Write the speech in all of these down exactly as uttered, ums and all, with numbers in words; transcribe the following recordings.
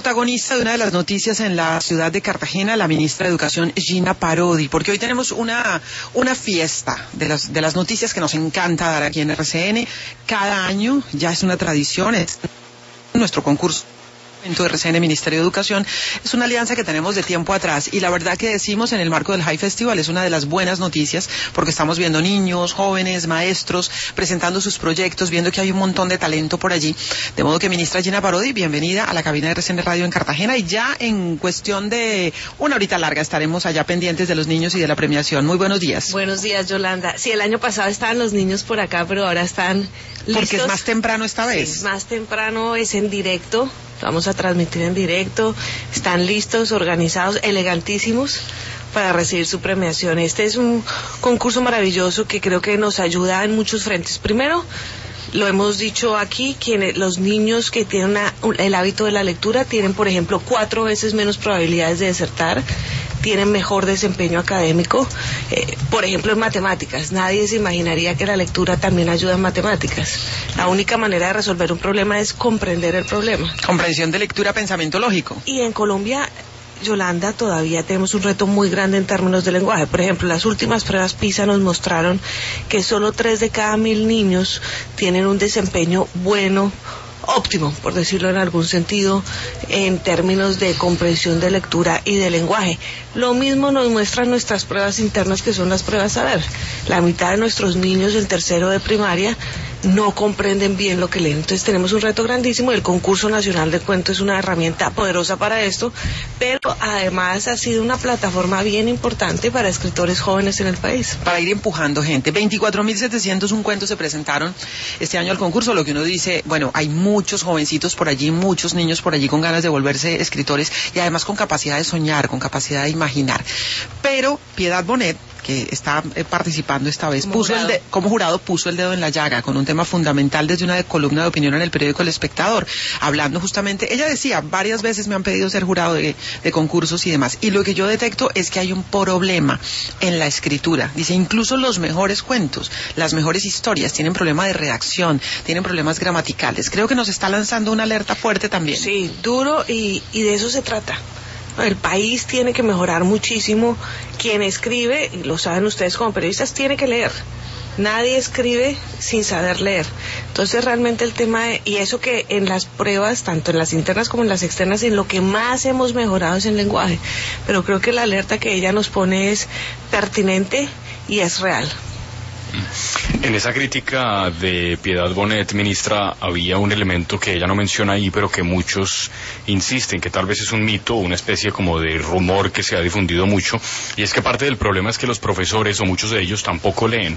Protagonista de una de las noticias en la ciudad de Cartagena, la ministra de Educación, Gina Parodi, porque hoy tenemos una, una fiesta de las, de las noticias que nos encanta dar aquí en R C N. Cada año ya es una tradición, es nuestro concurso de R C N Ministerio de Educación. Es una alianza que tenemos de tiempo atrás y la verdad que decimos en el marco del High Festival es una de las buenas noticias porque estamos viendo niños, jóvenes, maestros presentando sus proyectos, viendo que hay un montón de talento por allí. De modo que ministra Gina Parodi, bienvenida a la cabina de R C N Radio en Cartagena y ya en cuestión de una horita larga estaremos allá pendientes de los niños y de la premiación. Muy buenos días. Buenos días, Yolanda. Sí, el año pasado estaban los niños por acá, pero ahora están listos. Porque es más temprano esta vez. Sí, más temprano, es en directo. Vamos a transmitir en directo, están listos, organizados, elegantísimos para recibir su premiación. Este es un concurso maravilloso que creo que nos ayuda en muchos frentes. Primero, lo hemos dicho aquí, quienes, los niños que tienen una, el hábito de la lectura tienen, por ejemplo, cuatro veces menos probabilidades de desertar, tienen mejor desempeño académico, eh, por ejemplo en matemáticas. Nadie se imaginaría que la lectura también ayuda en matemáticas. La única manera de resolver un problema es comprender el problema. Comprensión de lectura, pensamiento lógico. Y en Colombia, Yolanda, todavía tenemos un reto muy grande en términos de lenguaje. Por ejemplo, las últimas pruebas PISA nos mostraron que solo tres de cada mil niños tienen un desempeño bueno, óptimo, por decirlo en algún sentido, en términos de comprensión de lectura y de lenguaje. Lo mismo nos muestran nuestras pruebas internas, que son las pruebas saber. La mitad de nuestros niños en tercero de primaria no comprenden bien lo que leen. Entonces tenemos un reto grandísimo. El concurso nacional de cuento es una herramienta poderosa para esto, pero además ha sido una plataforma bien importante para escritores jóvenes en el país. Para ir empujando gente. veinticuatro mil setecientos un cuentos se presentaron este año al concurso, lo que uno dice, bueno, hay muchos jovencitos por allí, muchos niños por allí con ganas de volverse escritores y además con capacidad de soñar, con capacidad de imaginar. Pero Piedad Bonet, que está eh, participando esta vez, como puso jurado. el de, como jurado puso el dedo en la llaga con un tema fundamental desde una de columna de opinión en el periódico El Espectador, hablando justamente, ella decía, varias veces me han pedido ser jurado de, de concursos y demás, y lo que yo detecto es que hay un problema en la escritura. Dice, incluso los mejores cuentos, las mejores historias tienen problema de redacción, tienen problemas gramaticales. Creo que nos está lanzando una alerta fuerte también. Sí, duro, y, y de eso se trata. El país tiene que mejorar muchísimo. Quien escribe, y lo saben ustedes como periodistas, tiene que leer. Nadie escribe sin saber leer. Entonces realmente el tema, de, y eso que en las pruebas, tanto en las internas como en las externas, en lo que más hemos mejorado es en lenguaje. Pero creo que la alerta que ella nos pone es pertinente y es real. En esa crítica de Piedad Bonet, ministra, había un elemento que ella no menciona ahí, pero que muchos insisten, que tal vez es un mito o una especie como de rumor que se ha difundido mucho, y es que parte del problema es que los profesores, o muchos de ellos, tampoco leen.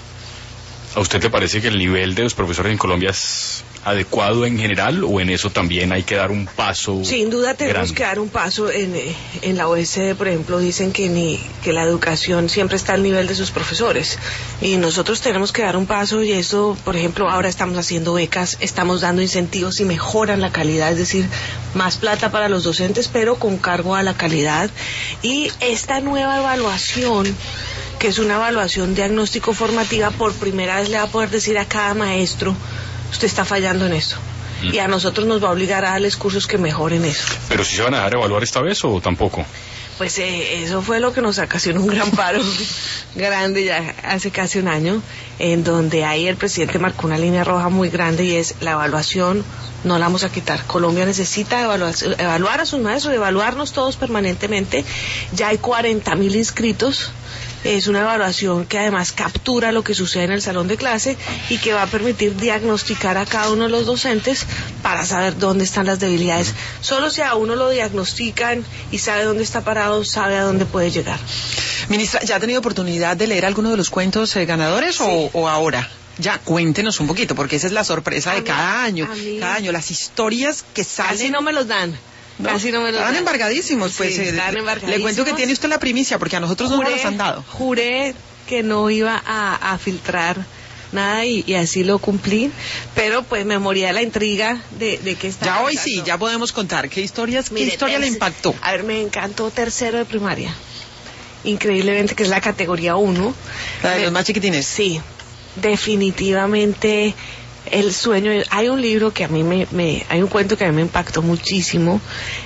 ¿A usted le parece que el nivel de los profesores en Colombia es adecuado en general, o en eso también hay que dar un paso? Sin duda tenemos grande? que dar un paso. En, en la O E C D, por ejemplo, dicen que, ni, que la educación siempre está al nivel de sus profesores, y nosotros tenemos que dar un paso, y eso, por ejemplo, ahora estamos haciendo becas, estamos dando incentivos y mejoran la calidad, es decir, más plata para los docentes, pero con cargo a la calidad. Y esta nueva evaluación, que es una evaluación diagnóstico formativa, por primera vez le va a poder decir a cada maestro, usted está fallando en eso. Mm. Y a nosotros nos va a obligar a darles cursos que mejoren eso. ¿Pero si se van a dejar evaluar esta vez o tampoco? Pues eh, eso fue lo que nos ocasionó un gran paro grande ya hace casi un año, en donde ahí el presidente marcó una línea roja muy grande, y es la evaluación no la vamos a quitar. Colombia necesita evaluar, evaluar a sus maestros, evaluarnos todos permanentemente. Ya hay cuarenta mil inscritos. Es una evaluación que además captura lo que sucede en el salón de clase y que va a permitir diagnosticar a cada uno de los docentes para saber dónde están las debilidades. Solo si a uno lo diagnostican y sabe dónde está parado, sabe a dónde puede llegar. Ministra, ¿ya ha tenido oportunidad de leer alguno de los cuentos eh, ganadores sí. o, o ahora? Ya, cuéntenos un poquito, porque esa es la sorpresa a de mí, cada año. Cada año, las historias que salen. Casi no me los dan. ¿No? Casi no me los Están dan. embargadísimos, pues. Sí, eh, están embargadísimos. Le cuento que tiene usted la primicia, porque a nosotros juré, no nos los han dado. Juré que no iba a, a filtrar nada y, y así lo cumplí, pero pues me moría de la intriga de, de que está. Ya pasando. hoy sí, ya podemos contar. ¿Qué historias, Mire, qué historia terce, le impactó? A ver, me encantó tercero de primaria. Increíblemente, que es la categoría uno. ¿La de me, los más chiquitines? Sí, definitivamente el sueño, hay un libro que a mí me, me hay un cuento que a mí me impactó muchísimo,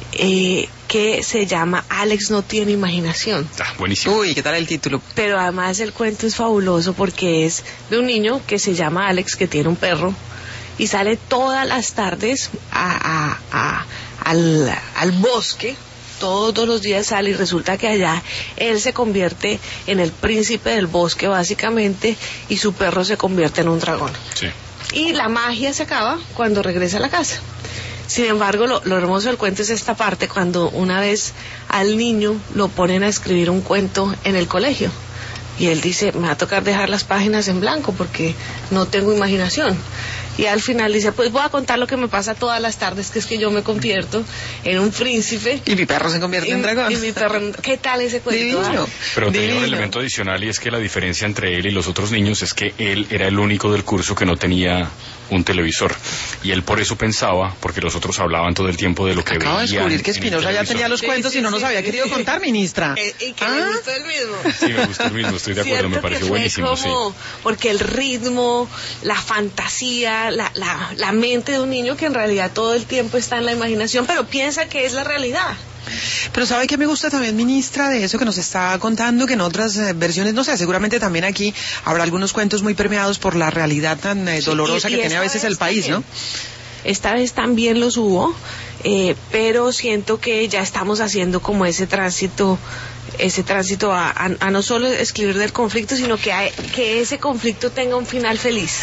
eh, que se llama Alex no tiene imaginación. Ah, buenísimo. Uy, ¿qué tal el título? Pero además el cuento es fabuloso porque es de un niño que se llama Alex, que tiene un perro, y sale todas las tardes a, a, a, al, al bosque. Todos los días sale y resulta que allá él se convierte en el príncipe del bosque básicamente, y su perro se convierte en un dragón. Sí. Y la magia se acaba cuando regresa a la casa. Sin embargo, lo, lo hermoso del cuento es esta parte, cuando una vez al niño lo ponen a escribir un cuento en el colegio. Y él dice, me va a tocar dejar las páginas en blanco porque no tengo imaginación. Y al final dice, pues voy a contar lo que me pasa todas las tardes, que es que yo me convierto en un príncipe. Y mi perro se convierte y, en dragón. Y mi perro, ¿qué tal ese cuento? Divino. Ah? Pero tenía Divino. un elemento adicional, y es que la diferencia entre él y los otros niños es que él era el único del curso que no tenía un televisor. Y él por eso pensaba, porque los otros hablaban todo el tiempo de lo que Acabo de veían. descubrir que en el Espinosa ya televisor. tenía los Sí, cuentos sí, y no sí, nos había sí. querido contar, ministra. Eh, y que Ah. le gustó el mismo. Sí, me gustó el mismo, estoy de acuerdo, me Cierto pareció que fue buenísimo, como, sí. porque el ritmo, la fantasía, la, la, la mente de un niño que en realidad todo el tiempo está en la imaginación, pero piensa que es la realidad. Pero ¿sabe qué me gusta también, ministra, de eso que nos está contando? Que en otras eh, versiones, no sé, seguramente también aquí habrá algunos cuentos muy permeados por la realidad tan eh, dolorosa Y- y que tiene a esta veces vez el país, también. ¿no? Esta vez también los hubo, eh, pero siento que ya estamos haciendo como ese tránsito, ese tránsito a, a, a no solo escribir del conflicto, sino que, hay, que ese conflicto tenga un final feliz.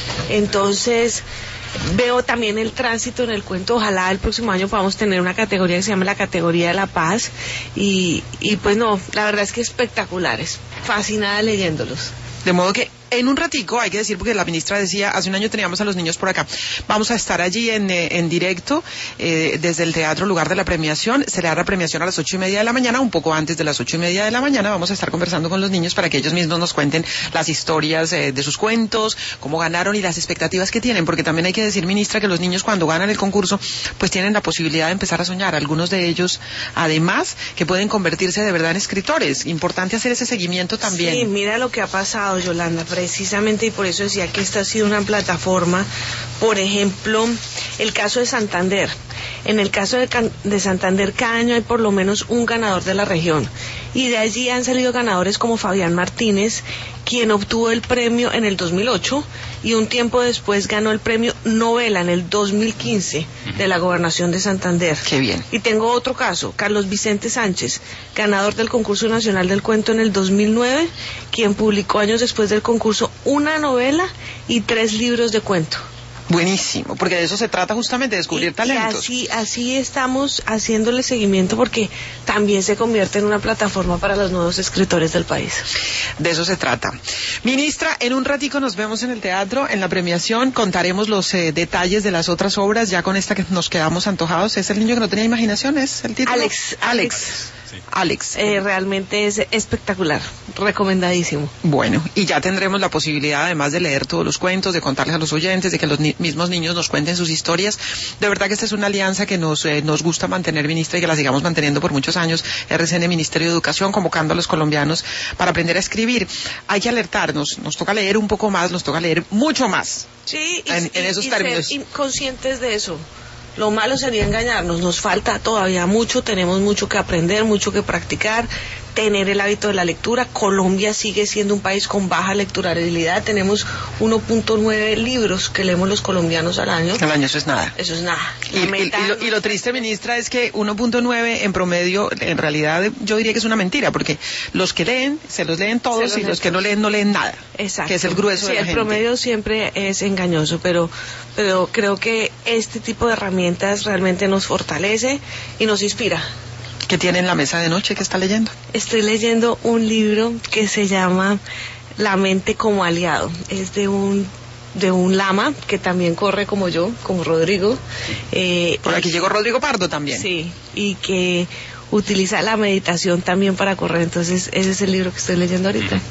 Entonces, veo también el tránsito en el cuento. Ojalá el próximo año podamos tener una categoría que se llama la categoría de la paz, y, y pues no, la verdad es que espectaculares, fascinada leyéndolos. De modo que en un ratico, hay que decir, porque la ministra decía, hace un año teníamos a los niños por acá, vamos a estar allí en, eh, en directo, eh, desde el teatro, lugar de la premiación. Será la premiación a las ocho y media de la mañana, un poco antes de las ocho y media de la mañana. Vamos a estar conversando con los niños para que ellos mismos nos cuenten las historias eh, de sus cuentos, cómo ganaron y las expectativas que tienen, porque también hay que decir, ministra, que los niños cuando ganan el concurso, pues tienen la posibilidad de empezar a soñar. Algunos de ellos, además, que pueden convertirse de verdad en escritores. Importante hacer ese seguimiento también. Sí, mira lo que ha pasado, Yolanda, precisamente, y por eso decía que esta ha sido una plataforma. Por ejemplo, el caso de Santander. En el caso de, Can- de Santander, cada año hay por lo menos un ganador de la región, y de allí han salido ganadores como Fabián Martínez, quien obtuvo el premio en el dos mil ocho y un tiempo después ganó el premio Novela en el dos mil quince de la Gobernación de Santander. Qué bien. Y tengo otro caso, Carlos Vicente Sánchez, ganador del Concurso Nacional del Cuento en el dos mil nueve, quien publicó años después del concurso una novela y tres libros de cuento. Buenísimo, porque de eso se trata justamente, de descubrir Y, talentos. y así, así estamos haciéndole seguimiento, porque también se convierte en una plataforma para los nuevos escritores del país. De eso se trata. Ministra, en un ratico nos vemos en el teatro, en la premiación, contaremos los eh, detalles de las otras obras, ya con esta que nos quedamos antojados. ¿Es el niño que no tenía imaginación? ¿Es el título? Alex, Alex. Alex. Sí. Alex. Eh, realmente es espectacular, recomendadísimo. Bueno, y ya tendremos la posibilidad, además de leer todos los cuentos, de contarles a los oyentes, de que los ni mismos niños nos cuenten sus historias. De verdad que esta es una alianza que nos, eh, nos gusta mantener, ministra, y que la sigamos manteniendo por muchos años. R C N, Ministerio de Educación, convocando a los colombianos para aprender a escribir. Hay que alertarnos, nos toca leer un poco más, nos toca leer mucho más. Sí, y, En- en y- esos y términos. ser in- conscientes de eso. Lo malo sería engañarnos, nos falta todavía mucho, tenemos mucho que aprender, mucho que practicar, tener el hábito de la lectura. Colombia sigue siendo un país con baja lecturabilidad, tenemos uno punto nueve libros que leemos los colombianos al año. El año eso es nada. Eso es nada. Y, La y- meta y lo, y lo triste, ministra, es que uno punto nueve en promedio, en realidad yo diría que es una mentira, porque los que leen, se los leen todos, Se los y leen los que no todos. leen, no leen nada. Exacto. Que es el grueso Sí, de la el gente. promedio siempre es engañoso, pero, pero creo que este tipo de herramientas realmente nos fortalece y nos inspira. ¿Qué tiene en la mesa de noche que está leyendo? Estoy leyendo un libro que se llama La mente como aliado. Es de un de un lama que también corre como yo, como Rodrigo. Eh, Por aquí y- llegó Rodrigo Pardo también. Sí, y que utiliza la meditación también para correr. Entonces, ese es el libro que estoy leyendo ahorita.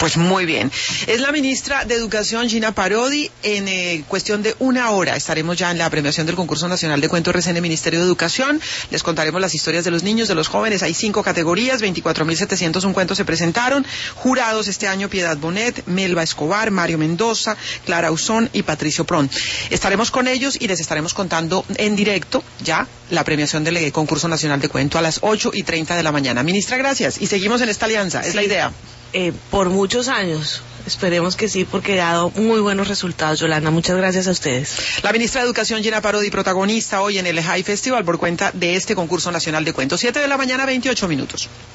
Pues muy bien. Es la ministra de Educación, Gina Parodi. En eh, cuestión de una hora estaremos ya en la premiación del Concurso Nacional de Cuento R C N Ministerio de Educación. Les contaremos las historias de los niños, de los jóvenes. Hay cinco categorías, veinticuatro mil setecientos un cuentos se presentaron. Jurados este año: Piedad Bonet, Melba Escobar, Mario Mendoza, Clara Usón y Patricio Pron. Estaremos con ellos y les estaremos contando en directo ya la premiación del eh, Concurso Nacional de Cuento a las ocho y treinta de la mañana. Ministra, gracias. Y seguimos en esta alianza, es sí. la idea. Eh, por muchos años. Esperemos que sí, porque ha dado muy buenos resultados, Yolanda. Muchas gracias a ustedes. La ministra de Educación, Gina Parodi, protagonista hoy en el High Festival por cuenta de este concurso nacional de cuentos. Siete de la mañana, veintiocho minutos.